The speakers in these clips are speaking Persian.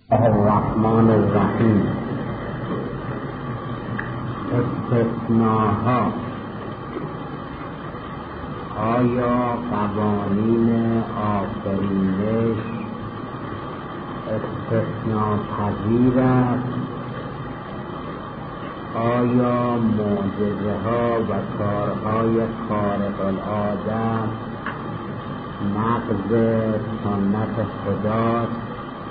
الرحمن الرحیم. استثناها. آیا قوانین آفرینش استثناء پذیر است؟ آیا معجزه ها و کارهای خارق العاده نقض سنت خداست؟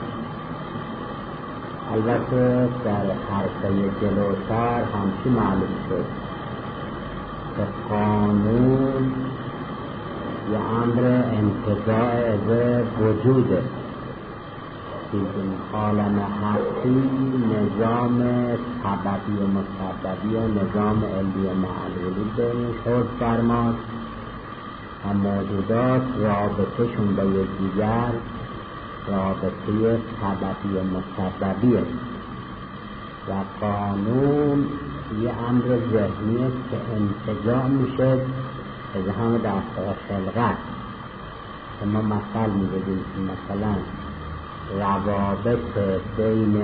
البته در حرفه جلوتر همچی معلوم شد که قانون یه امر انتزاع از وجوده. این عالم هستی نظام سببی و مسببی و نظام علمی و معلولی بینش حوض فرماست و موجودات رابطهشون با یکدیگر رابطه سببی و مسببیه و قانون یه امر ذهنی است که انتزاع میشه از همه دستگاه خلقت. که ما مثل می‌زدیم که مثلا روابط بین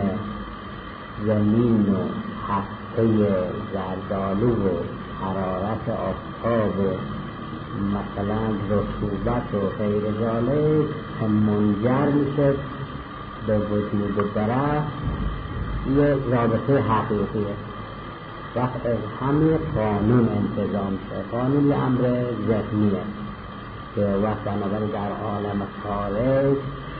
زمین و هسته زردآلو و حرارت آفتاب و مثلا رطوبت و غیر ذالک که منجر میشه به وجود درخت، یه رابطه حقیقیه. وقت از همه قانون انتظام میشه. قانون یه امر ذهنیه که وقت بنابراین در عالم خارج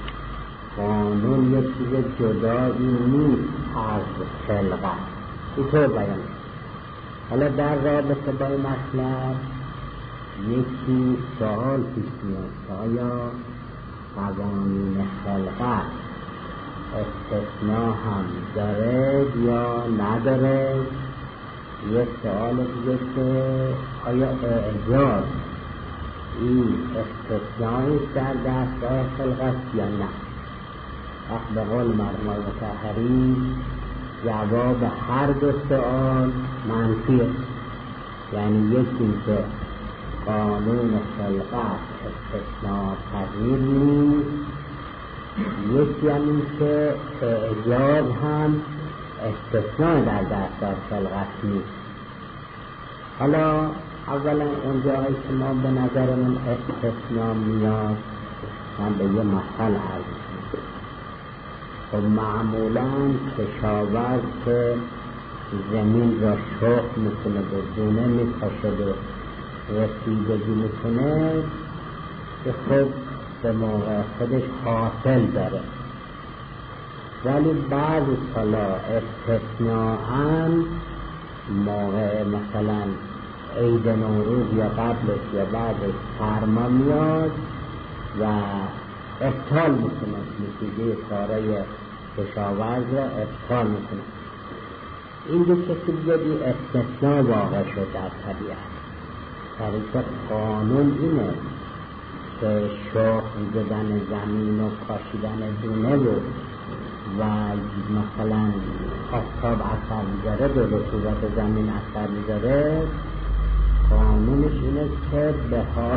قانون یه چیز جدایی نیست از خلقت. اینطور بیان. حالا در رابطه با این مطلب یکی سوال پیش میاد: آیا قوانین خلقت استثناء هم داره یا نداره؟ یک سوال دیگه که آیا اعجاز این استثنایی در دستگاه خلقت یا نه؟ وقت به قول مرحوم مطهری جواب هر دو سوال منفیه. یعنی یکی که قانون خلقت استثناء پذیر نیست، یکی هم که اعجاز هم استثناء در دستگاه خلقت نیست. حالا اولا اونجایی که ما به نظرمون استثناء میاد، من به یه مثل عرض کنم. خب معمولا کشاورز که زمین را شخم میکنه و دونه میپاشه و رسیدگی میکنه که خب به موقع خودش حاصل داره، ولی بعض سالا استثناءً موقع مثلا عید نوروز یا قبلش یا بعدش سرما میاد و ابطال میکنه، نتیجه کارای کشاورز را ابطال میکنه. این دو کسی بیادی استثناء واقع شد در طبیعت. طریق قانون اینه که شخم زدن زمین و کاشیدن دونه و مثلا آفتاب اثر میذاره، به رطوبت زمین اثر میذاره. قانونش اینه که به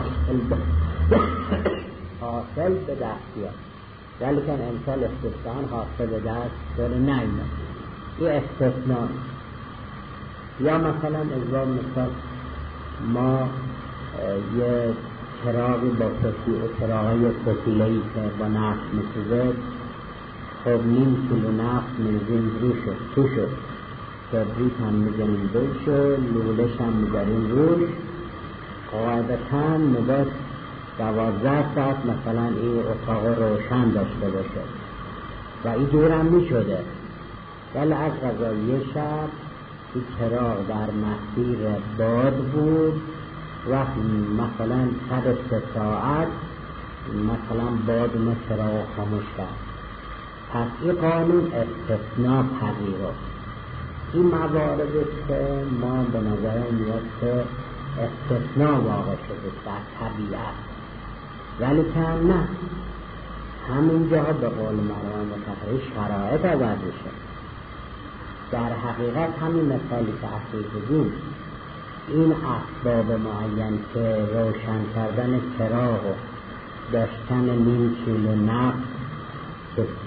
حاصل به دست بیاد، ولی که امثال استثنان حاصل به دست داره نه اینه. این استثنان. یا مثلا از مثال ما یه چراغی با چراغای فتیله‌ای که با نفت میسوزه، خب نیم کیلو نفت میزیم تو شد، کبریت هم میزنیم روش و لولش هم میزنیم روش. قاعدتاً مدت 12 ساعت مثلا این اتاق روشن داشته باشه و این دورم میشده، ولی از قضا یه شب این چراغ در مسیر باد بود و مثلا 3 ساعت مثلا باد اون چراغ خاموش کرد. پس این قانون استثناء پذیره. این مواردی که ما به نظر میاد که استثناء واقع شده در طبیعت، ولی که نه همینجا به قول مرحوم مطهری شرایط عوض میشه. در حقیقت همین مثالی که اصلی بودیم، این اسباب معین که روشن کردن چراغ و داشتن نیم کیلو نفت که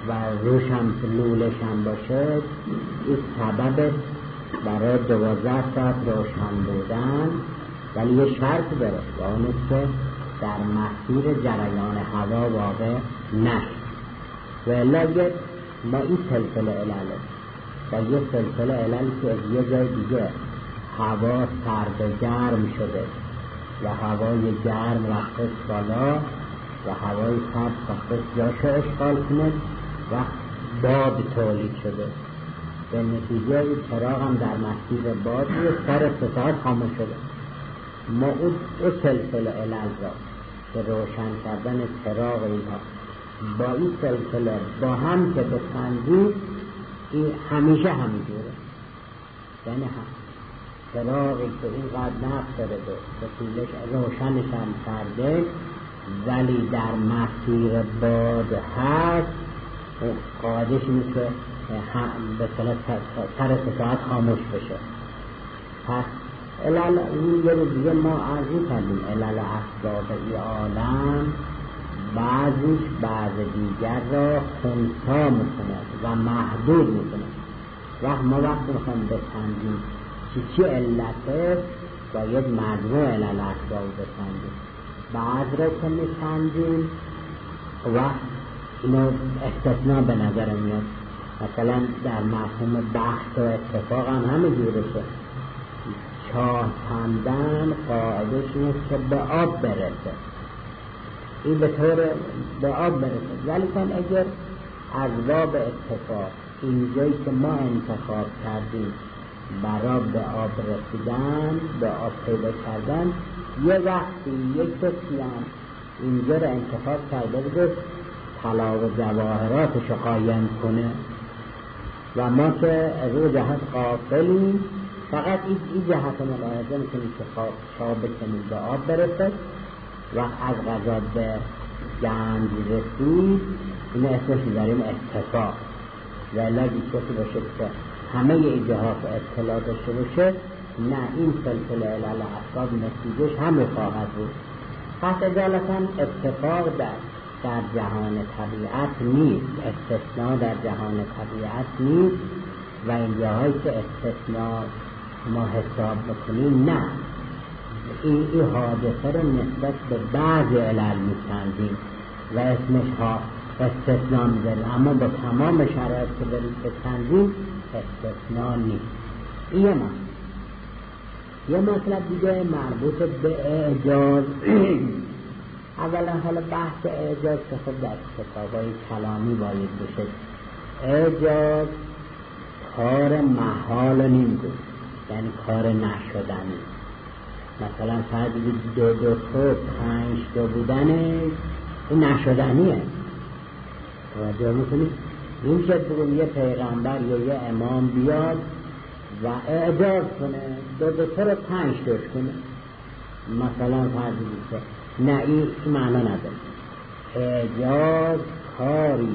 و روشم لولش هم باشه، این سبب برای 12 ساعت روشن بودن، ولی یه شرط داره و اون است که در مسیر جریان هوا واقع نشد. و الا اگر ما این سلسله علله و یه سلسله علل که از یه جای دیگه هوا سرد گرم شده و هوای گرم رفته بالا و هوای سرد رفته جاشو اشغال کنه و باد تولید شده، به نتیجه این چراغ هم در مسیر باد سر 3 ساعت خاموش شده. ما اون سلسله علل را که روشن کردن چراغ اینها با این سلسله با هم که بسنجید، این همیشه همینجوره، یعنی چراغی که اینقدر نفت داره به طولش روشنش هم کرده ولی در مسیر باد هست، قاعدش اینه که به سر 3 ساعت خاموش بشه. پس علل این یه روز دیگه ما عرضی کردیم علل اسباب ای عالم بعضیش بعض دیگر را خونسا میکنه و محدود میکنه. ما وقتی میخوایم بسنجیم چی علته، باید مجموع علل اسباب بسنجیم. بعض را که میسنجیم و اینو استثناء به نظر میاد، مثلا در مفهوم بحث و اتفاق هم همینجورشه. چاه کندن قاعدش نیست که به آب برسه، این به طور به آب برسه، ولی کن اگر از باب اتفاق اینجایی که ما انتخاب کردیم برای به آب رسیدن، به آب پیدا کردن، یه وقتی یک کسی هم اینجا رو انتخاب کرده بوده طلا و جواهراتش رو قایم کنه و ما که از اون جهت غافلیم، فقط این جهت ملاحظه میکنیم که خواب بکنیم به آب برسه و از غذا به گنج رسید، اینه اسمش میذاریم اتفاق. و الا کسی باشه که همه این جهات اطلاع داشته باشه، نه، این سلسله علل اسباب نتیجهش هم خواهد بود. پس اجالتا اتفاق در جهان طبیعت نیست، استثناء در جهان طبیعت نیست و این جاهایی که استثناء ما حساب بکنیم، نه، این حادثه رو نسبت به بعض علل می‌سنجیم و اسمش ها استثناء می‌ذاریم، اما با تمام شرایط که بریم بسنجیم استثناء نیست. این یه مطلب دیگه مربوط به اعجاز. اولا حالا بحث اعجاز که خب در کتابای کلامی باید بشه. اعجاز کار محال نمیگه، یعنی کار نشدنی. مثلا فرض بدید 2 تا 5 تا بودنه، این نشدنیه. توجه میکنید؟ این شد بگم یه پیغمبر یا یه امام بیاد و اعجاز کنه 2 تا رو 5 تاش کنه، مثلا فرض بدید، نه، این معنا نداره. اعجاز کاری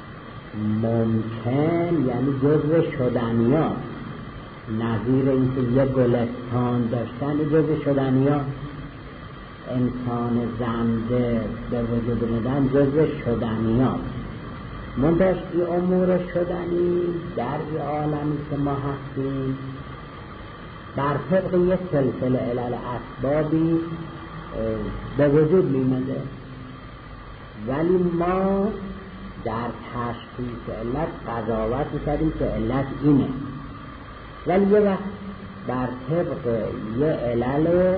ممکن، یعنی جزء شدنیات، نظیر اینکه یه گلستان داشتن جزء شدنیات، انسان زنده به وجود آمدن جزء شدنیات. منتش این امور شدنی در این عالمی که ما هستیم بر طبق یک سلسله علل اسبابی به وجود میمده، ولی ما در تشخیص علت قضاوت میکردیم که علت اینه، ولی یه وقت بر طبق یه علل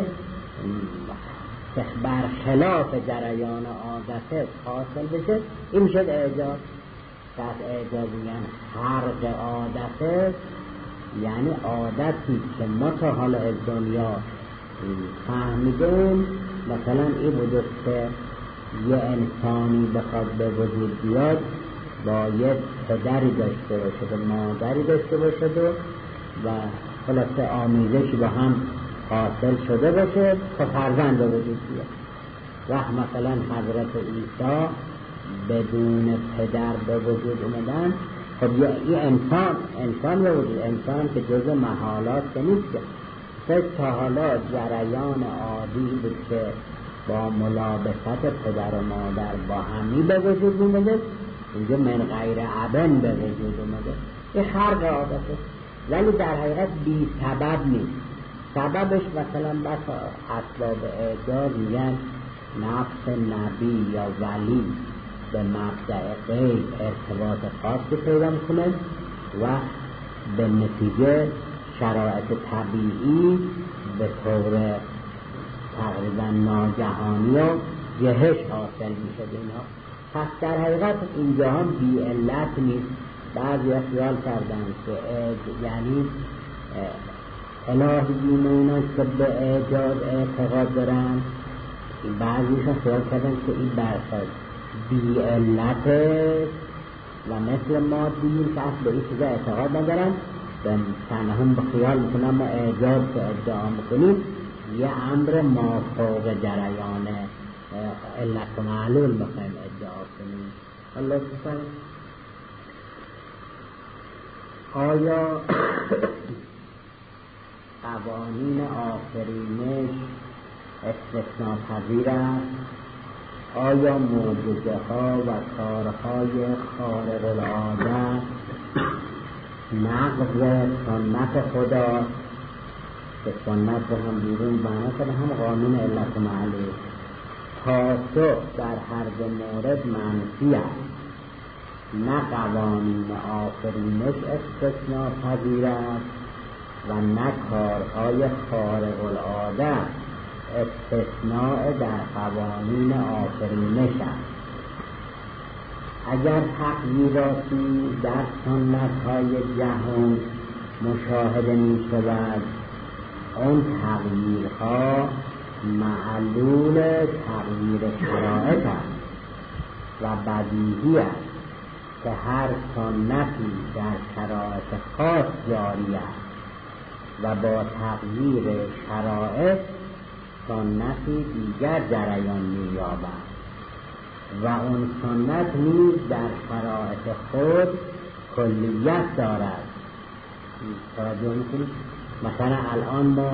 برخلاف جریان عادته حاصل بشه، این شد اعجاز. در اعجاز یعنی خرق عادته، یعنی عادتی که ما تا حالا از دنیا فهمیدیم. مثلا این بوده که یه انسانی بخواد به وجود بیاد باید پدری داشته باشد و مادری داشته باشد و خلاصه آمیزشی با هم حاصل شده باشه تا فرزند به وجود بیاد. وقت مثلا حضرت عیسی بدون پدر به وجود اومدن، خب یه انسان به وجود، انسان که جزء محالات که نیست، تا حالا جریان عادی بود که با ملابست پدر و مادر با همی به وجود اومده، اینجا من غیر ابن به وجود اومده، این خرق عادته، ولی در حقیقت بی سبب نیست. سببش مثلا بس اسباب اعجاز میگن نفس نبی یا ولی به مبدأ غیب ارتباط خاصی پیدا میکنه و به نتیجه شرایط طبیعی به طور تقریبا ناگهانی و جهش حاصل میشه به اینها. پس در حقیقت اینجا هم بی علت نیست. بعضی خیال کردن که یعنی الهیین اینا که به اعجاز اعتقاد دارن، بعضیشون خیال کردن که این برخواست بی علت و مثل مادیین که اصل به این چیزا اعتقاد ندارن، به هم به خیال میکنن ما اعجاز که ادعا میکنیم یه امر مافوق جریان علت و معلول میخوایم ادعا کنیم. الله سبحانه آیا قوانین آفرینش استثناء پذیر است؟ آیا معجزه ها و کارهای خارق العاده نقض سنت خدا که سنت رو هم بیرون بنا کنه هم قانون علت و معلول؟ پاسخ در هر دو مورد منفی است. نه قوانین آفرینش استثناء پذیر است و نه کارهای خارق العاده استثناء در قوانین آفرینش است. اگر تغییراتی در سنت‌های جهان مشاهده می شود، اون تغییرها معلول تغییر شرایط است و بدیهی است که هر سنتی در شرایط خاص جاری است و با تغییر شرایط سنتی دیگر جریان می‌یابد و اون سنت نیز در شرایط خود کلیت دارد. توجه میکنید؟ مثلا الان ما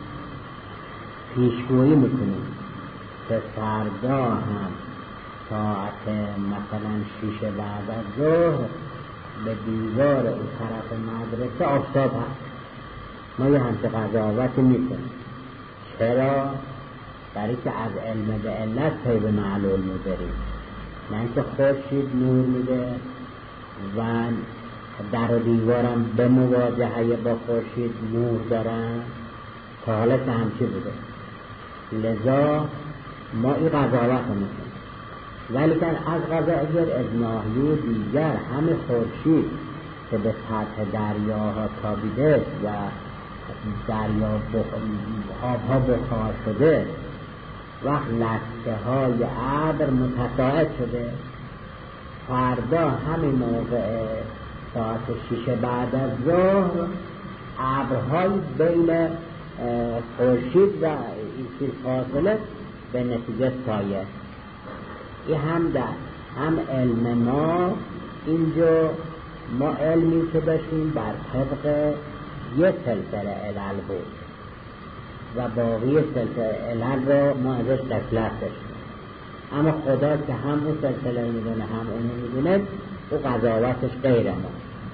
پیشگویی میکنیم که فردا هم ساعت مثلا 6 بعد از ظهر به دیوار اون طرف مدرسه آفتاب هست. ما یه همچه قضاوتی میکنیم. چرا؟ برای که از علم به علت پی به معلول میبریم. نه اینکه خورشید نور میده و در و دیوارم به مواجهه با خورشید نور دارن، تا حالا که همچی بوده. لذا ما این قضاوت رو میکنیم. ولی که از قضاوت از ناحیه دیگر همه خورشید که به سطح دریاها تابیده و دریا آبها بخار شده، وقت لسته های ابر متقاعد شده، فردا همین موقع ساعت 6 بعد از ظهر ابرهای بین خورشید و این فاصله به نتیجه سایه. این هم علم ما اینجا ما علمی که داشتیم بر طبق یه سلسله علل بود و باقی سلسله علل رو ما ازش غفلت داشتیم، اما خدا که هم اون سلسله میدونه هم اونو میدونه، او قضاوتش غیر ما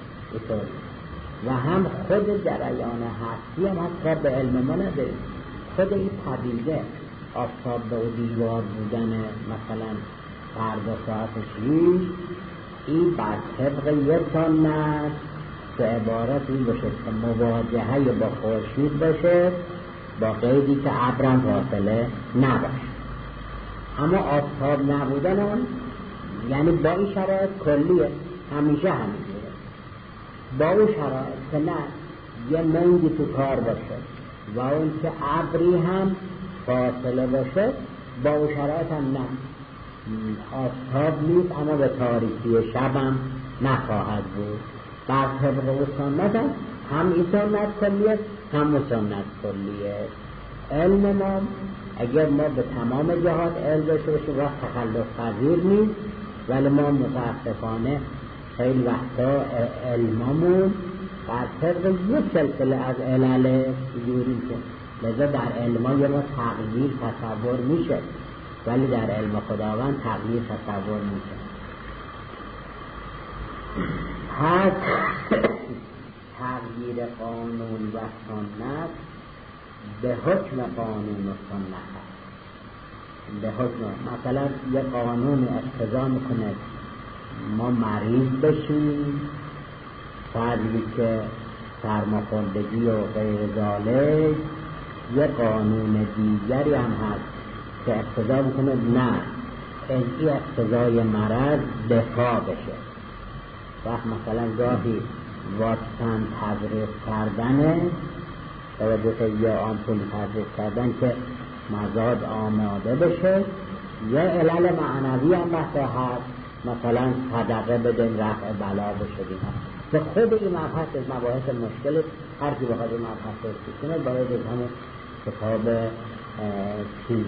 و هم خود جریان هستی هم حتی به علم ما نداریم. خود این پدیده آفتاب به او دیوار بودن مثلا فردا ساعت 6 این بر طبق یک سنت که عبارت این باشه که مواجهه با خورشید باشه با قیدی که ابرم فاصله نباشه. اما آفتاب نبودن هم یعنی با این شرایط کلیه، همیشه همینجوره. با اون شرایط که نه یه منگی تو کار باشه و اون که ابری هم فاصله باشه، با اون شرایط هم نه آفتاب نیست اما به تاریکی شب هم نخواهد بود. بر طبق اون سنت هم این سنت کلیه هم اون سنت کلیه. علم ما اگر ما به تمام جهات علم داشته باشیم وقت تخلف پذیر نیست، ولی ما متاسفانه خیلی وقتا علممون بر طبق یک سلسله از علل جوری که لذا در علم یه ما تغییر تصور میشه، ولی در علم خداوند تغییر تصور میشه. پس تغییر قانون و سنت به حکم قانون و سنت هست. به حکم مثلا یه قانون اقتضا میکنه ما مریض بشیم، فرضی که سرماخوردگی و غیر ذالک. یه قانون دیگری هم هست که اقتضا میکنه نه این اقتضای مرض دفاع بشه. وقت مثلا گاهی واکسن تزریق کردنه توجه یا آمپول تزریق کردن که مزاد آماده بشه، یا علل معنوی هم مثلا هست، مثلا صدقه بدن رفع بلا بشه دیگه. که خود این مبحث از مباحث مشکل هر کی بخواد این مبحث رو کنه باید از همون کتاب چیز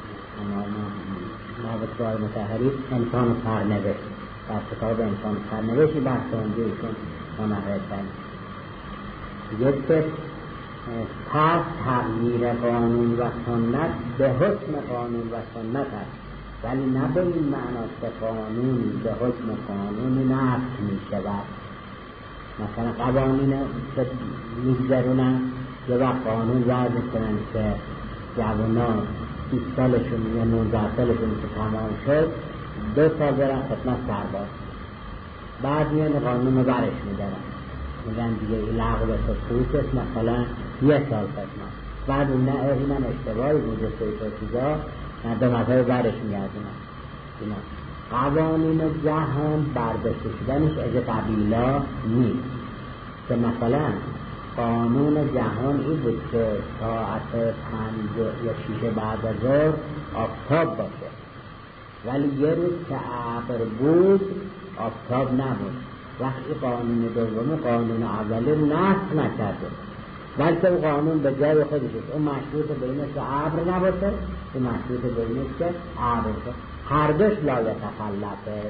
نوشتار مطهری انسان سرنوشت در کتاب انسان سرنوشتی بحث اونجا ایشون منعقد کرد. یک که پس تغییر قانون و سنت به حکم قانون و سنت است، ولی نه به این معناست که قانون به حکم قانون نفس می شود. مثلا قوانین که میگذرونن یه وقت قانون وضع کنن که جوانان 20 سالشون یا 19 سالشون که تمام شد 2 سال برن خدمت سرباز، بعد میان قانون رو برش میدارن میگن دیگه لغو سکوت مثلا 1 سال خدمت، بعد اون نه اینم اشتباهی بوده سه چیزا به مذهب برش میگردونن. قوانین جهان برداشته شدنش از قبیلا نیست. که مثلا قانون جهان این بود که ساعت 5 یا 6 بعد از ظهر آفتاب باشه، ولی یه روز که ابر بود آفتاب نبود. وقتی قانون دوم قانون اولی نقض نکرده، بلکه اون قانون به جای خودش است. اون مشروط به اینه که ابر نباشه، اون مشروط به اینه که ابر باشه. هر دوش لا یتخلفه،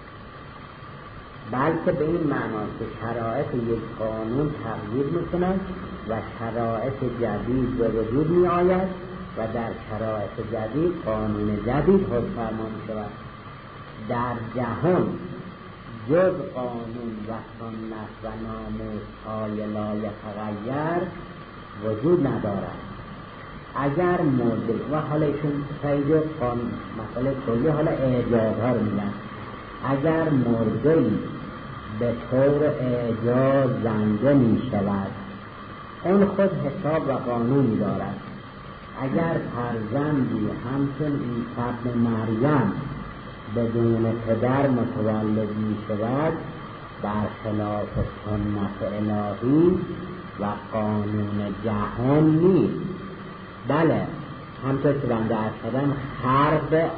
بلکه به این معنا که شرایط یک قانون تغییر میکنند و شرایط جدید به وجود می آید و در شرایط جدید قانون جدید حکم فرما می شود. در جهان جز قانون و سنت و ناموس های لا یتغیر وجود ندارد. اگر مرده و حالا ایشون خیلی مسئله کلی حالا اعجازها رو میگن، اگر مرده‌ای به طور اعجاز زنده می شود اون خود حساب و قانونی دارد. اگر فرزندی همچون عیسی ابن مریم بدون پدر متولد می شود برخلاف سنت الهی و قانون جهان نیست، بله همطور که بنده عرض کردم خرق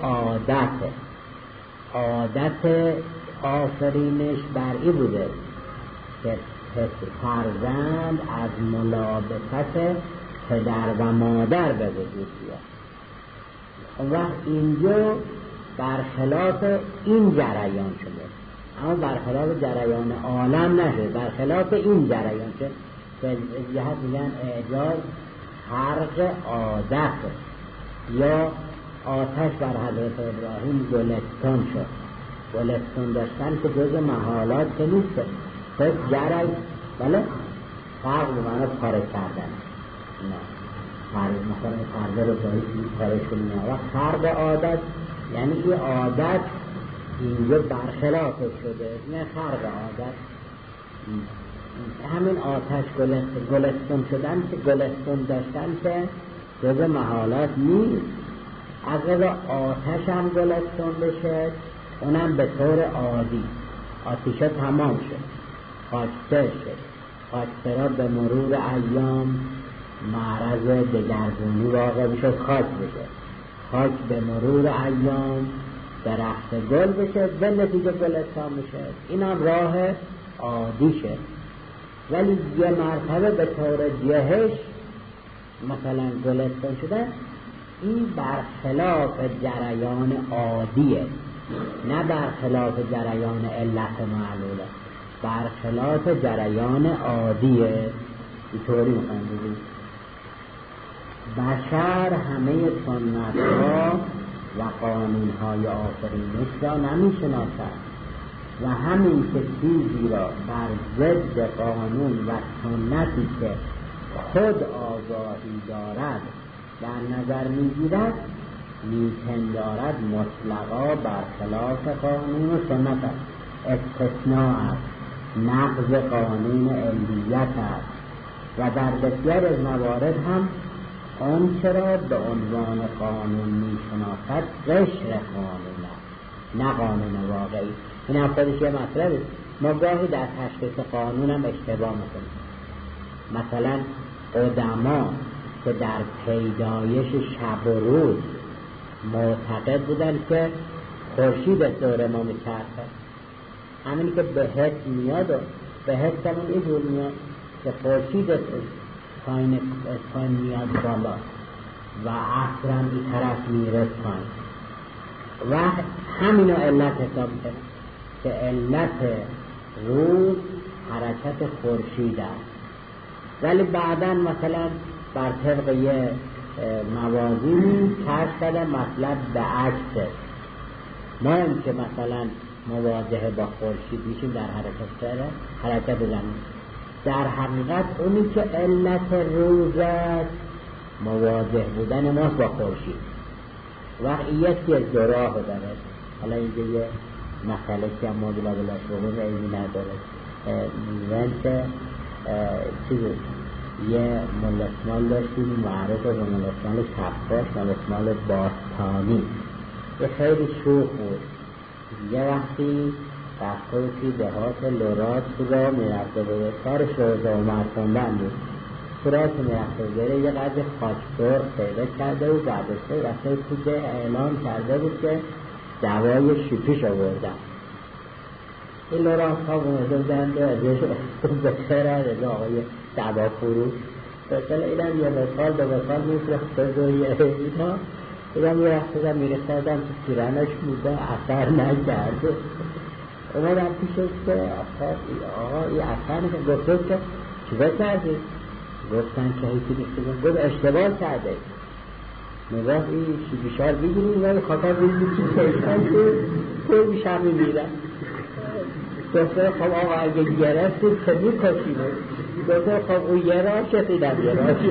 عادت آفرینش بر این بوده که فرزند از ملابست پدر و مادر به وجود بیاد. و اینجا برخلاف این جریان شده، اما برخلاف جریان عالم نشده، برخلاف این جریان شده که جهت میگن اعجاز خرق عادت. یا آتش بر حضرت ابراهیم گلستان شد. گلستان داشتن که جز محالات که نیست، خود جرای بله خرق به معنی پاره کردن، مثلا خرقه رو باید پاره کنیم. و خرق عادت یعنی این عادت اینجا برخلاف شده، نه خرق عادت. همین آتش گلستان شدن که گلستان داشتن که جز محالات نیست. اگر آتش هم گلستان بشه اونم به طور عادی آتیشه تمام شد، خاکستر شد. خاکسترها به مرور ایام معرض دگرگونی واقع بشه، خاک بشه. خاک به مرور ایام درخت گل بشه، به نتیجه گلستان بشه. این هم راه عادی شد. ولی یه مرتبه به طور جهش مثلا گلستان شده، این برخلاف جریان عادیه، نه برخلاف جریان علت معلوله، برخلاف جریان عادیه. اینطوری میخوایم بگیم بشر همه سنت ها و قانون های آفرینش را نمیشناسد و همین که چیزی را بر ضد قانون و سنتی که خود آگاهی دارد در نظر میگیرد میپندارد مطلقا برخلاف قانون و سنت است، استثناء است، نقض قانون علیت است و در بسیار از موارد هم آنچه را به عنوان قانون میشناسد قشر قانون است نه قانون واقعی. این هم خودش یه مطلبه. ما گاهی در تشخیص قانون هم اشتباه میکنیم. مثلا قدما که در پیدایش شب و روز معتقد بودن که خورشید دور ما میچرخه، همینی که به حس میاد و به حس همون اینجور میاد که خورشید پایین میاد بالا و عصر هم این طرف میره پایین و همینو علت حساب میکنه که علت روز حرکت خورشید است. ولی بعدا مثلا بر طبق یه موازینی کشف کردن مطلب به عکسه. ما هم که مثلا مواجهه با خورشید میشیم در حرکت زمین، در حقیقت اونی که علت روز است مواجه بودن ماست با خورشید. وقتی یکی از دو راه داره، حالا اینجا یه مسئله که موضوع بلاش بگم اینی نداره، میگن چیزی یه ملسمال داشتیم معروف به ملسمال کفاش، ملسمال باستانی، یه خیلی شوخ بود. یه وقتی رفته بودی دهات لورات را میرفته بود، کار شهده و مرسندن بود، سرات میرفته بود، یه قدر خاکسر پیدا کرده و بعدسته رفته توده اعلام کرده بود که دوای شیپیش آوردن. این لورات ها بوده بودن به خیر از آقای دوا فرو مثلا اینم یه مثال به مثال میفرسته دویه اینا اینم یه وقتی هم میرسادم تو پیرانش بوده اثر نکرده. اومدم پیشش که آقا این اثر نکرده. گفته که چیزا کردی؟ گفتن که هیچی نیست. گفت اشتباه کرده. نگاه این شیبیشار بگیریم یا خطا بگیریم که بیشتر میمیرن. گفته خب آقا اگه گرفتید که میکشیده. گفته خب اون یه راه شدیدم یه راه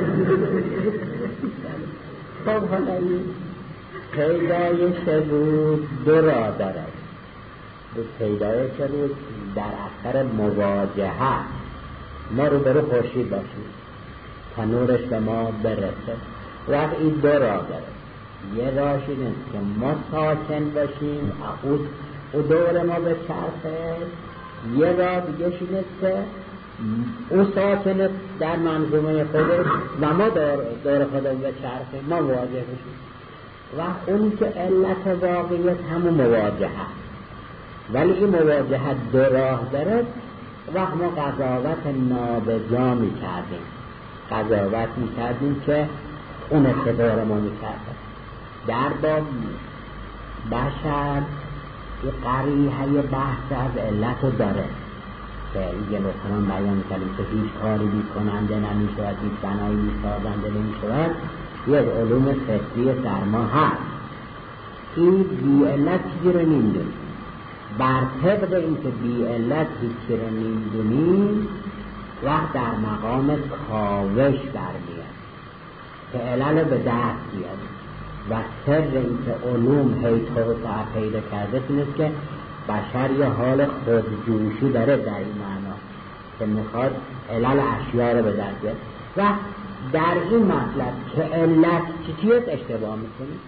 خب حالا این پیدایش روز دو راه دارد. پیدایش روز در اثر مواجهه ما رو برو خورشید باشیم تا نورش به ما برسه. وقت این دو راه داره. یه راهش اینه که ما ساکن باشیم او دور ما به چرخه. یه راه دیگه اینه که او ساکن در منظومه خودش و ما دور خودمون به چرخه ما مواجه بشیم. و اون که علت واقعیت همون مواجهه، ولی این مواجهه دو راه داره. وقت ما قضاوت نابجا میکردیم، قضاوت میکردیم که اون دور ما میکرده. در باب بشر یه قریحه بحث از علت داره که یه لطفاً بیان میکردیم که هیچ کاری بیکننده نمیشود، هیچ بنایی بیسازنده نمیشود. یه علوم فطری در ما هست. این بی علت چیزی رو نمیدونیم. بر طبق این که بی علت هیچی رو نمیدونیم وقت در مقام کاوش برمیاد که علل به دست بیاد. و سر این که علوم هی توسعه پیدا کرده اینست که بشر یه حال خودجوشی داره در این معنا که میخواد علل اشیاء رو به دست بیاد. و در این مطلب که علت چیست اشتباه میکنیم.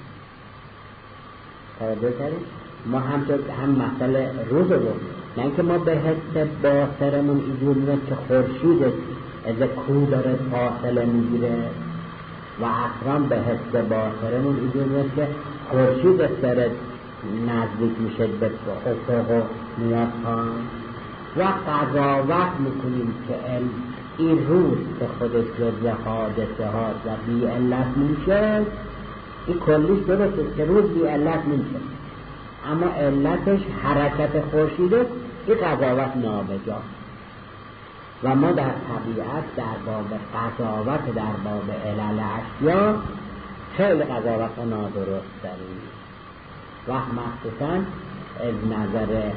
توجه کنید ما هم مسئله روز رو نه اینکه ما به حس باطرمون اینجور میاد که خورشید از کو داره فاصله میگیره و اصلا به حس باطرمون اینجور میاد که خورشید داره نزدیک میشه به افق و میاد و قضاوت میکنیم که این روز که خودش جزء حادثه هاست و بی علت میشه. این کلیش درسته که روز بی علت میشه، اما علتش حرکت خورشیده. این قضاوت نابجا. و ما در طبیعت در باب قضاوت در باب علل اشیا خیلی قضاوت نادرست داریم و مخصوصا از نظر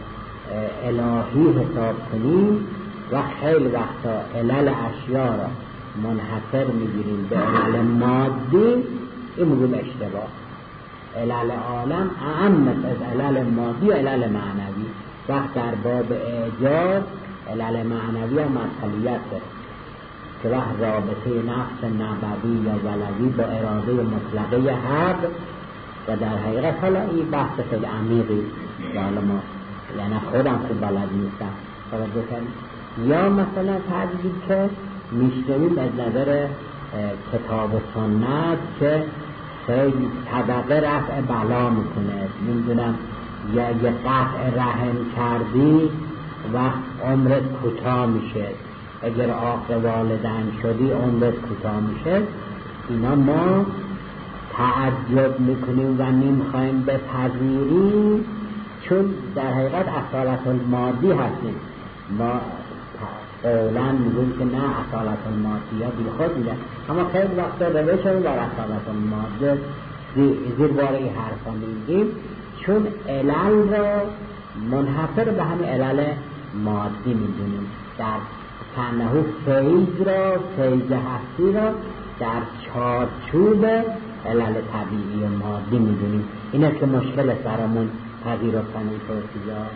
الهی حساب کنیم و خیلی وقتا علل اشیا را منحصر میگیریم به علل مادی، این میگیم اشتباه. علل عالم اعم از علل مادی و علل معنوی. وقت در باب اعجاز علل معنوی و مسئولیت داره که وقت رابطه نفس نبوی یا ولوی با اراده مطلقه حق و در حقیقت حالا این بحث خیلی عمیقی حالا ما یعنی خودم خوب بلد نیستم یا مثلا تجدید که میشنویم از نظر کتاب و سنت که خیلی طبقه رفع بلا میکنه، نمیدونم یا یه قطع رحم کردی و عمرت کوتاه میشه، اگر عاق والدین شدی عمرت کوتاه میشه. اینا ما تعجب میکنیم و نمیخوایم بپذیریم چون در حقیقت اصالت المادی هستیم. ما قولا میگویم که نه اصالت المادی یا بی خود میگن، اما خیلی وقتا روشمون در اصالت المادی زیر باره این حرفا میگیم چون علل را منحصر به همین علل مادی میدونیم. در تنهو فیض را، فیض هستی را در چارچوب علل طبیعی و مادی میدونیم. اینه که مشکل برامون پذیرفتن این توصیحات.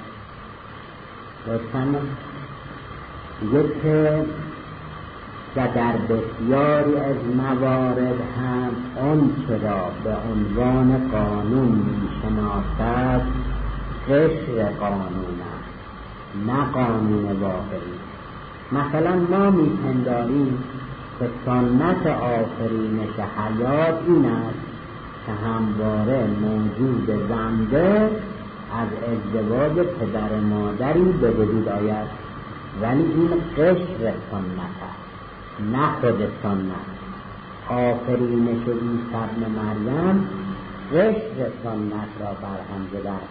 لطفاً دیگه که و در بسیاری از موارد هم اون چرا به عنوان قانون میشناسد قشر قانون است نه قانون واقعی. مثلا ما میپنداریم که سنت آفرینش حیات این است که همواره موجود زنده از ازدواج پدر مادری به وجود آید، ولی این قشر سنت است نه خود سنت. آفرینش عیسی ابن مریم قشر سنت را برهم زده است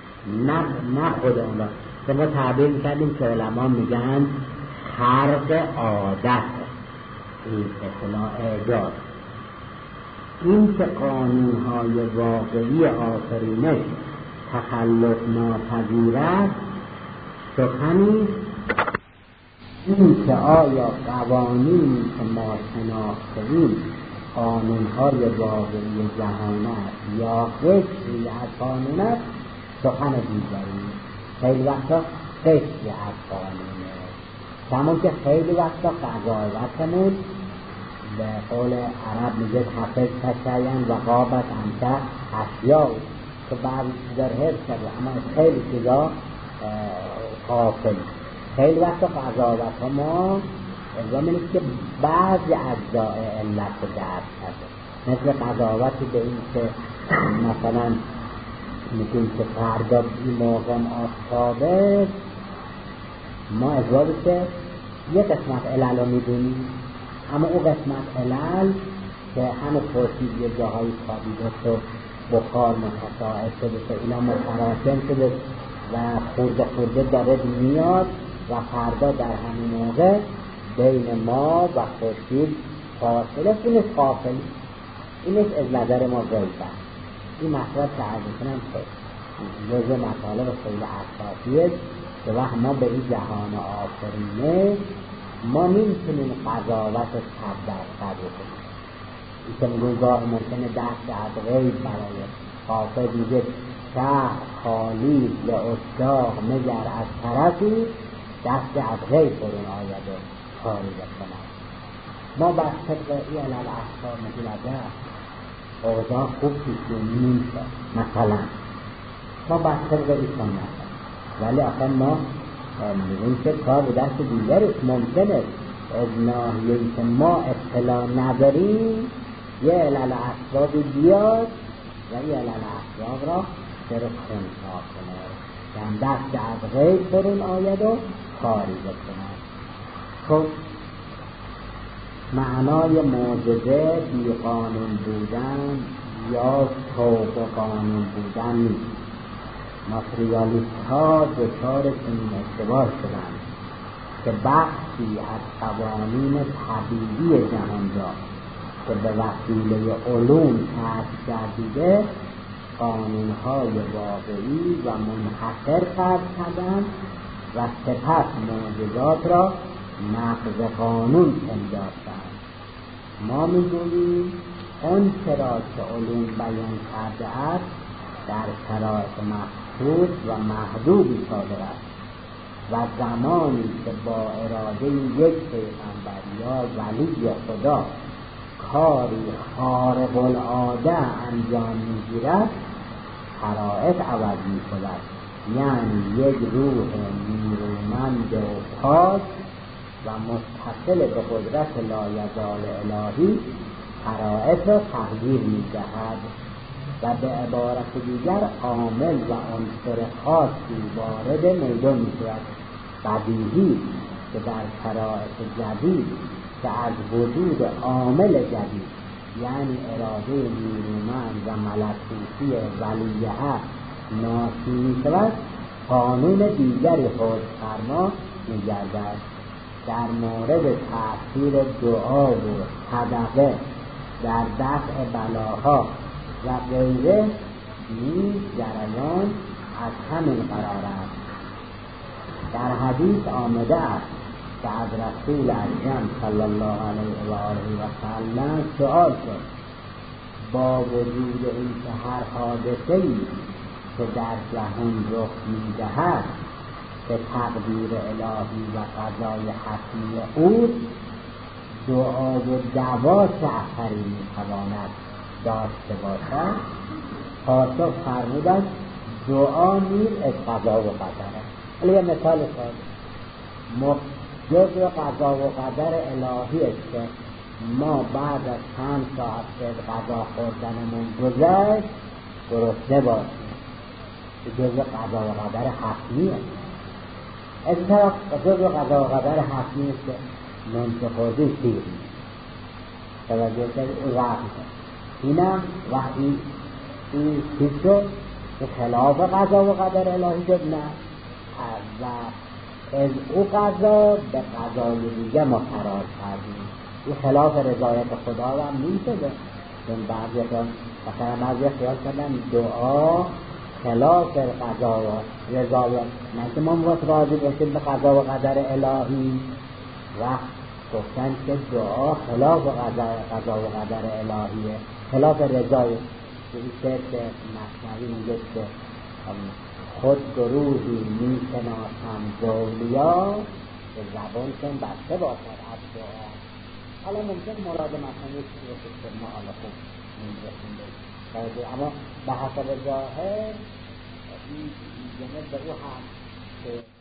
نه خود اون را. که ما تعبیر میکردیم که علما میگن خرق عادت، این اصطلاح اعجاز. این که قانونهای واقعی آفرینش تخلف ناپذیر است سخنی این که آیا قوانینی که ما شناخته‌ایم قانونهای واقعی جهان است یا قشری از قانون است سخن دیگری. خیلی وقتا قشری از قانونه، همون که خیلی وقتا قضاوتمون به قول عرب میگه حفظ تشین و قابت انت اشیاء که بعضی در حفظ کرده اما خیلی چیزا غافل. خیلی وقتا قضاوت ها ما زمانی که بعضی اجزاء علت درد کرده، مثل قضاوتی به این که مثلا میگیم که فردا این موقع آفتابه، ما اجازه که یه قسمت علل رو میدونیم اما اون قسمت علل که همه پرسید یه جاهایی خوابیده تو بخار متقاعد شده که اینا متراکم شده و خورده داره میاد و فردا در همین موقع بین ما و خورشید فاصله اینش غافل، اینش از نظر ما غیب است. این مطلب که عرض کنم که جزء مطالب خیلی اساسیه که وقت ما به این جهان آفرینه ما نمیتونیم قضاوت 100% بکنیم. این که میگوی گاه ممکنه دست از غیب برای حافظ میگه شهر خالی یا اشتاق مگر از طرفی دست از غیب برون آید و کاری بکنم. ما بس طبق ای علال احکام مجلده اوضاع خوب پیشونی نیست. مثلا ما بس طبق ای سنت ولی آخر ما میگویم که کار به دست دیگرش ممکنه از ناحیه‌ای که ما اطلاع نداریم یه علل اسبابی بیاد و یه علل اسباب را در خونسا کنه یعنی دست از غیب برون آید و کاری بکنه. خب معنای معجزه بی قانون بودن یا فوق قانون بودن نیست. ماتریالیست ها دچار این اشتباه شدند که بحثی از قوانین طبیعی جهان را که به وسیله علوم کشف گردیده قانونهای واقعی و منحصر فرض کردند و سپس معجزات را نقض قانون پنداشتند. ما میگوییم اون چرا که علوم بیان کرده است در شرایط مخصوص و محدودی صادر است و زمانی که با اراده یک پیغمبر یا ولی خدا کاری خارق العاده انجام میگیرد شرایط عوض میشود، یعنی یک روح نیرومند و پاک و متصل به قدرت لایزال الهی شرایط را تغییر میدهد و به عبارت دیگر عامل و عنصر خاصی وارد میدان میشود. بدیهی که در شرایط جدید که از وجود عامل جدید یعنی اراده نیرومند و ملکوتی ولیه ناشی میشود، قانون دیگری حکم‌فرما میگردد. در مورد تأثیر دعا و صدقه در دفع بلاها و غیره نیز جریان از همین قرار است. در حدیث آمده است که از رسول اکرم صلی الله علیه و آله و سلم سؤال شد با وجود اینکه هر حادثه‌ای که در جهان رخ می‌دهد به تقدیر الهی و قضای حتمی اوست، دعا و دعوا چه اثری می‌تواند داشته باشد؟ پاسخ فرمودند دعا نیز از قضا و قدر است. ولی یه مثال ساده، جزء قضا و قدر الهی است که ما بعد از چند ساعت که غذا خوردنمون گذشت گرسنه باشیم، جزء قضا و قدر حتمی است. از طرف جزء قضا و قدر حتمی است که منطقه خوردیم سیر توجه کنید این وقت اینم وقتی این چیز شد که خلاف قضا و قدر الهی شد، نه و از او قضا به قضای دیگه ما قرار کردیم. این خلاف رضایت خدا هم میشه. چون بعضی خیال کردن دعا خلاف قضا و رضایت، نه که ما باید راضی باشیم به قضا و قدر الهی، و گفتن که دعا خلاف قضا و قدر الهیه، خلاف رضایت. این که مثنوی میگه که خود گروهی میشناسم زولیا به زبان کن بسته باشد از دعا. حالا ممکن مراد مثلا یک چیزی باشه که ما حالا خوب نمی‌رسیم، اما به حسب ظاهر این جمعه به او هم که